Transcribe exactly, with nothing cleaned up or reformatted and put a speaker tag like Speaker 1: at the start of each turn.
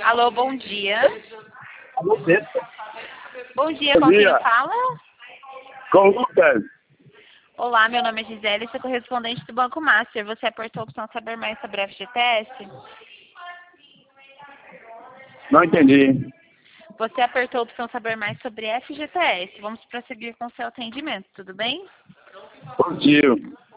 Speaker 1: Alô, bom dia.
Speaker 2: Alô, Pedro.
Speaker 1: Bom dia,
Speaker 2: Bom
Speaker 1: com quem
Speaker 2: dia.
Speaker 1: fala?
Speaker 2: Com o Lucas.
Speaker 1: Olá, meu nome é Gisele, sou correspondente do Banco Master. Você apertou a opção saber mais sobre F G T S?
Speaker 2: Não entendi.
Speaker 1: Você apertou a opção saber mais sobre F G T S. Vamos prosseguir com o seu atendimento, tudo bem?
Speaker 2: Positivo.